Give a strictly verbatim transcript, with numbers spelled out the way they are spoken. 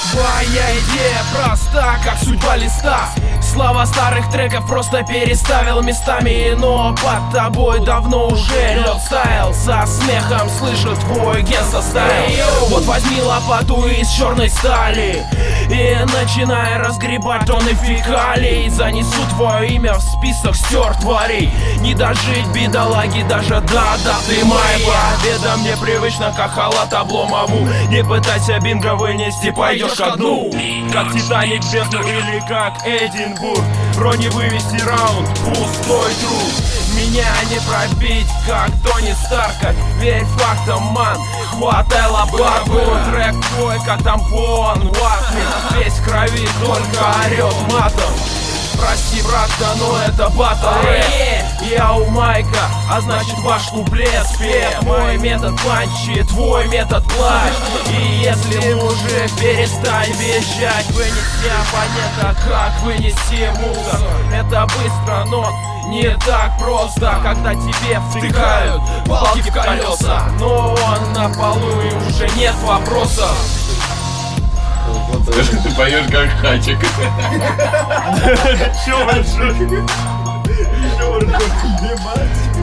Твоя идея проста, как судьба листа. Слава старых треков просто переставил местами, но под тобой давно уже лед стаял. Со смехом слышу твой генста стайл. Вот возьми лопату из черной стали и начинай разгребать тонны фекалий. Занесу твое имя в список стер тварей. Не дожить бедолаги даже до даты моя. Победа мне привычна, как халат Обломову. Не пытайся бинго вынести, пойдешь ко дну. Как Титаник в бездну или как Эдинбург. Рони вывести раунд, пустой труд. Меня не пробить, как Тони Старка. Верь фактам, ман, хватай лопату. Трек твой, как тампон, вафли. Весь в крови, только орёт матом. Прости, братка, но это батл рэп. Я у майка, а значит ваш куплет спев. Мой метод панчи, твой метод плащ. И если мужик, перестань визжать. Вынести оппонента, как вынести мусор. Это быстро, но не так просто, когда тебе втыкают палки в колеса. Но он на полу и уже нет вопросов. Скажи, ты поешь как Хачик. Еще больше. Еще больше.